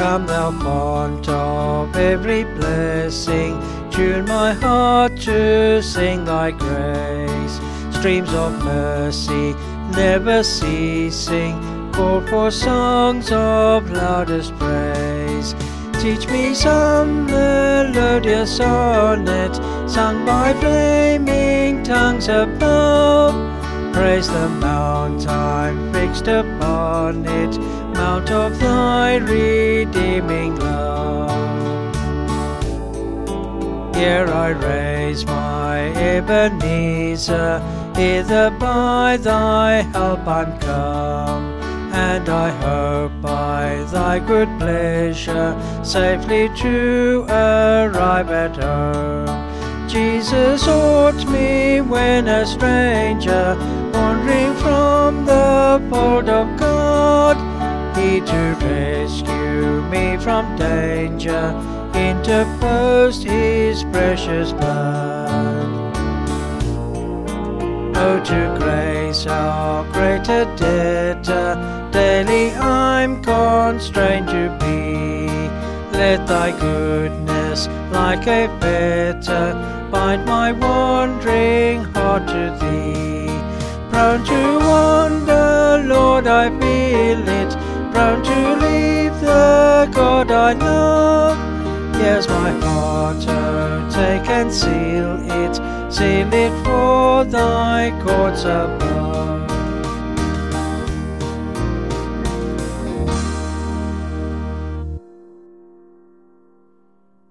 Come thou fount of every blessing, tune my heart to sing thy grace. Streams of mercy never ceasing, call for songs of loudest praise. Teach me some melodious sonnet, sung by flaming tongues above. Praise the mount I'm fixed upon it, mount of thy redeeming love. Here I raise my Ebenezer, hither by thy help I'm come, and I hope by thy good pleasure safely to arrive at home. Jesus sought me when a stranger, wandering from the fold of God. He to rescue me from danger interposed his precious blood. Oh, to grace our greater debtor, daily I'm constrained to be. Let thy goodness like a fetter bind my wandering heart to thee. Prone to wander, Lord, I feel it, prone to leave the God I love. Here's my heart, oh, take and seal it for thy courts above.